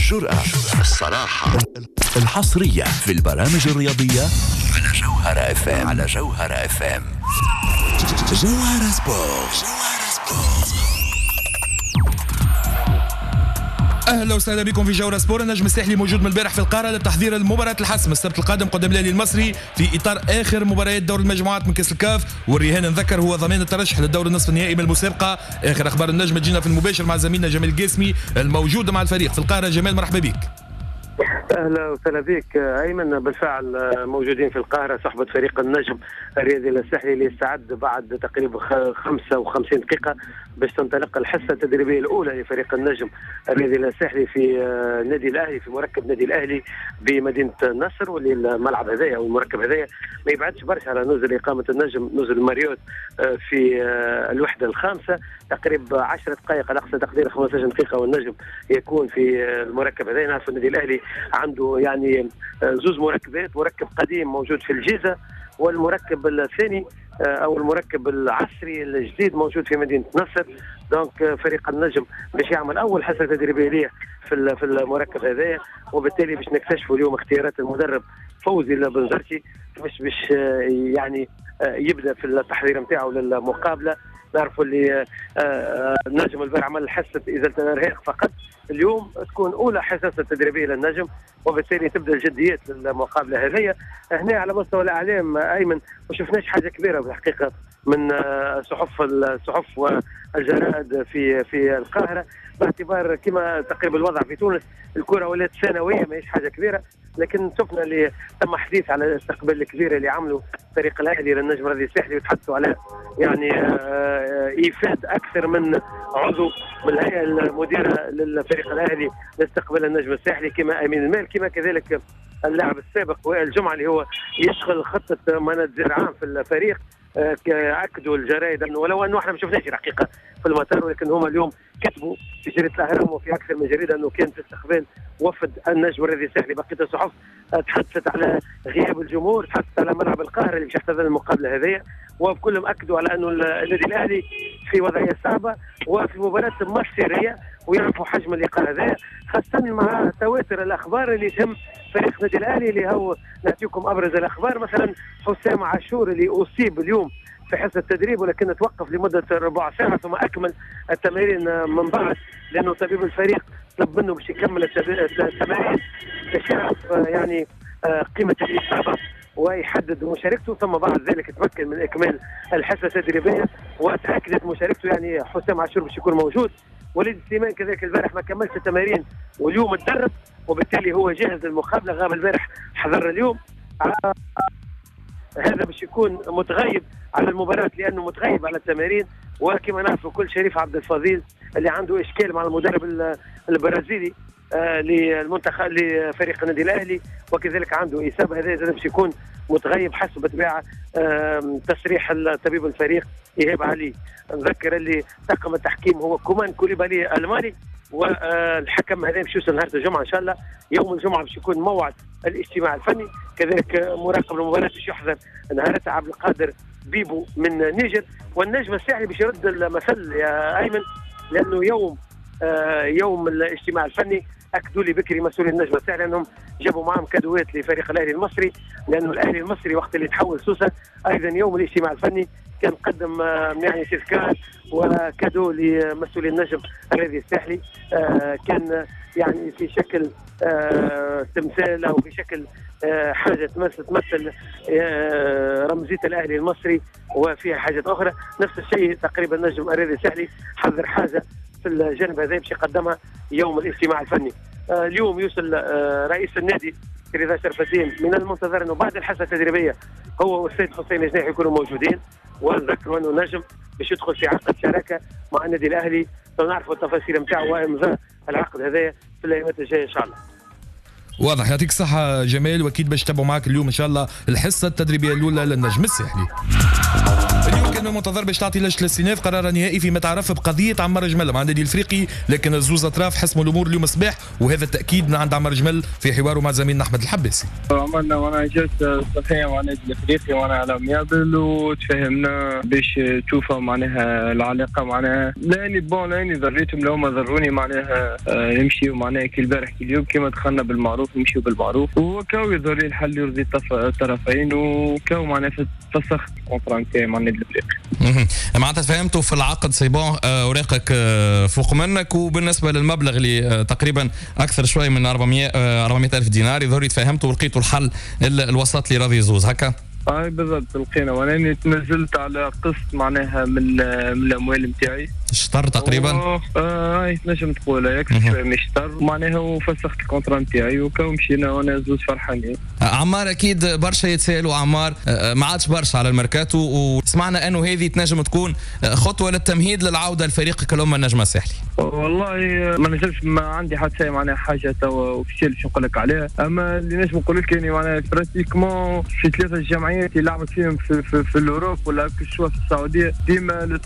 الجرأة، الصراحة، الحصرية في البرامج الرياضية على جوهرة FM. على جوهرة FM. جوهرة سبورت. اهلا وسهلا بكم في جوهرة سبور. النجم الساحلي موجود من البارح في القاهره لتحضير المباراه الحسم السبت القادم قدام الاهلي المصري في اطار اخر مباريات دور المجموعات من كاس الكاف، والرهان نذكر هو ضمان الترشح للدور النصف النهائي من المسابقه. اخر اخبار النجم تجينا في المباشر مع زميلنا جمال القاسمي الموجود مع الفريق في القاهره. جمال مرحبا بك. اهلا وسهلا بك ايمن. بالفعل موجودين في القاهره صحبه فريق النجم الرياضي الساحلي اللي استعد بعد تقريبا 55 دقيقه باش تنطلق الحصه التدريبيه الاولى لفريق النجم الرياضي الساحلي في نادي الاهلي، في مركب نادي الاهلي بمدينه النصر، واللي الملعب هذايا او المركب هذايا ما يبعدش برشا على نزل اقامه النجم، نزل ماريوت في الوحده الخامسه، تقريبا 10 دقائق على اقصى تقدير 15 دقيقه والنجم يكون في المركب هذايا. نعرف النادي الاهلي عنده يعني زوز مركبات، مركب قديم موجود في الجيزه، والمركب الثاني او المركب العصري الجديد موجود في مدينه نصر. دونك فريق النجم باش يعمل اول حصه تدريبيه ليه في المركب هذايا، وبالتالي باش نكتشفوا اليوم اختيارات المدرب فوزي البنزرتي باش يعني يبدا في التحضير نتاعو للمقابله. نعرفوا اللي النجم البارح عمل حصه ازاله الارهاق فقط، اليوم تكون اولى حصه تدريبيه للنجم، وبالتالي تبدا الجديات للمقابله هذه. هنا على مستوى الاعلام ايمن ما شفناش حاجه كبيره بالحقيقه من الصحف والجرائد في القاهره، باعتبار كما تقريبا الوضع في تونس الكره ولات ثانويه ماهيش حاجه كبيره، لكن شفنا اللي تم حديث على الاستقبال الكبير اللي عملوا فريق الاهلي للنجم الرياضي الساحلي، وتحدثوا على يعني ايفاد اكثر من عضو من الهيئه المديره للفريق الاهلي لاستقبال النجم الساحلي، كما امين المال، كما كذلك اللاعب السابق وائل جمعه اللي هو يدخل خطه مناجر عام في الفريق. اكدوا الجرائد انه ولو انه احنا ما شفناش الحقيقه في المطار، ولكن هم اليوم كتبوا في جريده الاهرام وفي اكثر من جريده انه كان في استقبال وفد النجم الرياضي الساحلي. بقيه الصحف تحدثت على غياب الجمهور، تحدثت على ملعب القاهره اللي باش يحتضن المقابله هذه، وبكلهم اكدوا على انه النادي الاهلي في وضعيه صعبه وفي مباراه مصيريه، ويعرفوا حجم اللقاء هذا، خاصه مع تواتر الاخبار اللي تهم فريق النادي الاهلي. اللي هو نعطيكم ابرز الاخبار، مثلا حسام عاشور اللي اصيب اليوم في حصه التدريب، ولكن توقف لمده ربع ساعه ثم اكمل التمارين من بعد، لانه طبيب الفريق طلب منه باش يكمل التمارين باش يعرف يعني قيمه الاصابه ويحدد مشاركته، ثم بعد ذلك تمكن من اكمال الحصه التدريبيه وتاكدت مشاركته. يعني حسام عاشور باش يكون موجود، وليد سليمان كذلك البارح ما كملش التمارين واليوم تدرب، وبالتالي هو جاهز للمقابله، غاب البارح حضر اليوم. هذا باش يكون متغيب على المباراة لأنه متغيب على التمارين، وكما نعرفوا كل شريف عبد الفضيل اللي عنده إشكال مع المدرب البرازيلي للمنتخب لفريق النادي الأهلي، وكذلك عنده إصابة، هذا باش يكون متغيب حسب طبيعة تصريح طبيب الفريق إيهاب علي. نذكر اللي طاقم التحكيم هو كومان كوليبالي المالي، والحكم هذا باش يوصل نهار الجمعه ان شاء الله. يوم الجمعه باش يكون موعد الاجتماع الفني، كذلك مراقب المباراه باش يحضر نهارتها عبد القادر بيبو من نيجر، والنجم الساحلي باش يرد المثل يا ايمن، لانه يوم الاجتماع الفني اكدوا لي بكري مسؤولي النجم الساحلي انهم جابوا معهم كادوات لفريق الاهلي المصري، لانه الاهلي المصري وقت اللي تحول سوسه ايضا يوم الاجتماع الفني كان قدم يعني تذكار وكادو لمسؤولي النجم الرياضي الساحلي، كان يعني في شكل تمثال او في شكل حاجه تمثل رمزيه الاهلي المصري وفيها حاجات اخرى. نفس الشيء تقريبا النجم الرياضي الساحلي حضر حاجه في الجانب هذا باش يقدمها يوم الاجتماع الفني. اليوم يوصل رئيس النادي رضا شرفتين، من المنتظر انه بعد الحصه التدريبيه هو والسيد حسين الجناحي يكونوا موجودين، ونذكروا انه نجم باش يدخل في عقد شراكه مع النادي الاهلي، فنعرفوا التفاصيل نتاعو وامضاء العقد هذايا في الايامات الجايه ان شاء الله. واضح، يعطيك الصحة جمال، واكيد باش نتابعوا معك اليوم ان شاء الله الحصة التدريبية الاولى للنجم الساحلي. اليوم كان المنتظر باش تعطي لجنة الاستئناف قرار نهائي فيما تعرف بقضية عمار جمل مع النادي الافريقي، لكن الزوز اطراف حسموا الامور اليوم الصباح، وهذا التأكيد من عند عمار جمل في حواره مع زميلنا احمد الحباسي. عمار عملنا وانا جلسة صحية مع النادي الافريقي وانا على ميابل وتفاهمنا باش تشوفوا معناها العلاقة معناها لاني ضريتهم لو ما ضروني معناها نمشيو معناها كي البارح كي اليوم كيما دخلنا بالمعروف نمشيو بالمعروف وكاو يضري الحل يرضي الطرفين وكاو معناها فسخت الكونترا نتاعي مع النادي الافريقي. معناتها تفهمتوا في العقد سيبون اوراقك فوق منك وبالنسبه للمبلغ اللي تقريبا اكثر شوي من 400 الف دينار يظهر تفهمتوا ولقيتوا الحل الوسط اللي راضي يزوز هكا؟ بالضبط لقينا وانا تنزلت على قسط معناها من الاموال نتاعي شطر تقريبا نجم تقول يكفي شويه مش شطر معناها وفسخت الكونترا نتاعي وكاو مشينا وانا زوز فرحانين. عمار اكيد برشا يتسالوا عمار ما عادش برشا على الميركاتو وسمعنا انه هذه تنجم تكون خطوه للتمهيد للعوده لفريقك الامه النجم الساحلي. والله ما نجمش ما عندي حتى معناها حاجه توا اوفيسيال باش نقول لك عليها اما اللي نجم نقول لك يعني معناها براتيكمون في 3 جمعيات اللي لعبت فيهم في الاوروب ولا كشوا في السعوديه ديما لو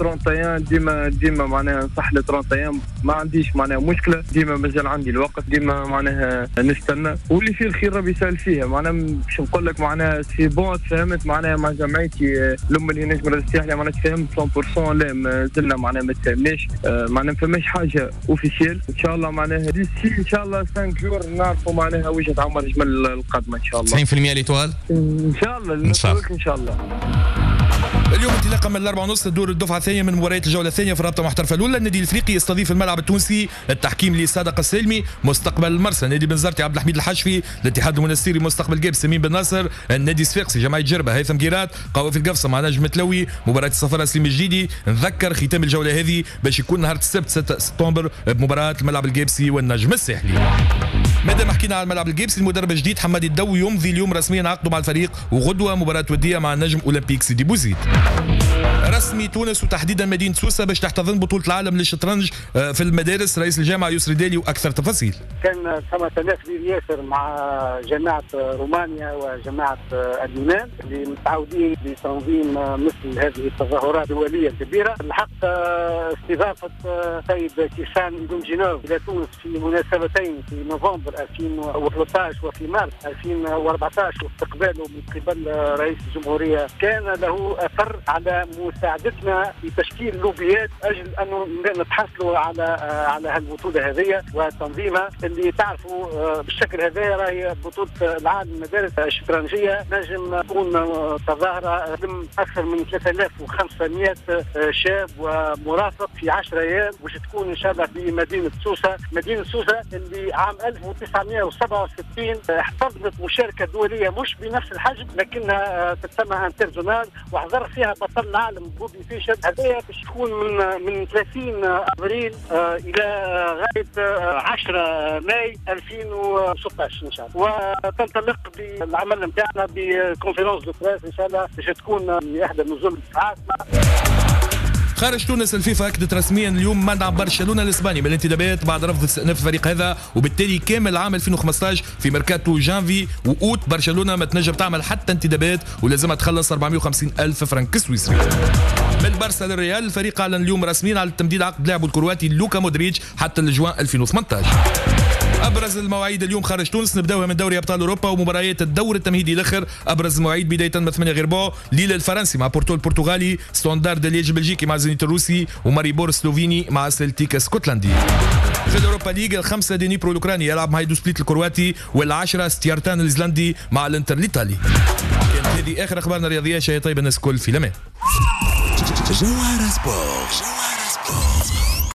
31 ديما معناها نصح لو 31 ما عنديش معناها مشكله ديما مازال عندي الوقت ديما معناها نستنى واللي فيه الخير ربي يسهل فيها معناها باش نقول لك معناها سي بون تفاهمت معناها مع جمعيتي الام اللي نجم الساحلي معناها تفاهمت 100% لا مازلنا معناها ما تفاهمناش معناها ما فماش حاجه اوفيسيال ان شاء الله معناها ديسي ان شاء الله 5 جور نعرفوا معناها وجهه عمر جمل القادمه ان شاء الله 90% ليتوال ان شاء الله ان شاء الله. اليوم انطلاقا من 4:30 تدور الدفعه الثانيه من مباريات الجوله الثانيه في الرابطه المحترفه الاولى. النادي الافريقي يستضيف الملعب التونسي التحكيم لصادق السلمي مستقبل المرسى، نادي بنزرتي عبد الحميد الحشفي، الاتحاد المنستيري مستقبل جاب سمين بن ناصر، النادي الصفاقسي جمعيه جربه هيثم جيرات، قوافي القفصه مع نجم تلوي، مباراه الصفاره سليم الجديدي. نذكر ختام الجوله هذه باش يكون نهار السبت 6 سبتمبر بمباراه الملعب الجابسي والنجم الساحلي. مادام حكينا على الملعب الجابسي المدرب الجديد حمادي الدوي يمضي اليوم رسميا عقده مع الفريق وغدوه مباراه وديه مع النجم اولمبيك سيدي بوزيد. رسمي تونس وتحديدا مدينه سوسه باش تحتضن بطوله العالم للشطرنج في المدارس. رئيس الجامعه يسري دالي واكثر تفاصيل. كان ثم تنافس كبير ياسر مع جامعه رومانيا وجامعه اليونان اللي متعودين لتنظيم مثل هذه التظاهرات الدوليه الكبيره. الحق استضافه السيد كيسان دومجينوف الى تونس في مناسبتين في نوفمبر 2013 وفي مارس 2014 واستقباله من قبل رئيس الجمهوريه كان له اثر على مساعدتنا في تشكيل لوبيات اجل انه نتحصلوا على هالبطوله هذه وتنظيمها اللي تعرفوا بالشكل هذا راهي بطوله العالم المدارس الشطرنجيه نجم تكون تظاهره ضمن اكثر من 3500 شاب ومرافق في 10 ايام باش تكون ان شاء الله في مدينه سوسه. مدينه سوسه اللي عام 1967 احتضنت مشاركه دوليه مش بنفس الحجم لكنها تسمى انترزونال وحضر فيها بطل العالم بوبي فيشر. هذه باش تكون من 30 ابريل الى غايه 10 ماي 2016 ان شاء الله وتنطلق بالعمل نتاعنا بكونفرنس دو بريس ان شاء الله باش تكون في احدى النزول الساعات. خارج تونس الفيفا اكدت رسميا اليوم منع برشلونه الاسباني من الانتدابات بعد رفض استئناف الفريق هذا وبالتالي كامل عام 2015 في ميركاتو جانفي واوت برشلونه ما تنجم تعمل حتى انتدابات ولازمها تخلص 450 الف فرنك سويسري. من بارسا للريال الفريق اعلن اليوم رسميا على تمديد عقد لاعبه الكرواتي لوكا مودريتش حتى لجوان 2018. ابرز المواعيد اليوم خارج تونس نبداوها من دوري ابطال اوروبا ومباريات الدور التمهيدي الاخر. ابرز المواعيد بدايه من 8 غرباء ليل الفرنسي مع بورتو البرتغالي، ستاندارد ليج البلجيكي مع زينيت الروسي وماريبور السلوفيني مع سلتيك اسكتلندي. في الاوروبا ليج ال5 دينيبرو الاوكراني يلعب مع هيدو سبليت الكرواتي وال10 ستيارتان الايسلندي مع الانتر الايطالي. كانت هذه اخر اخبارنا الرياضيه. شيء طيب الناس كل في الامان. جوهرة سبورت.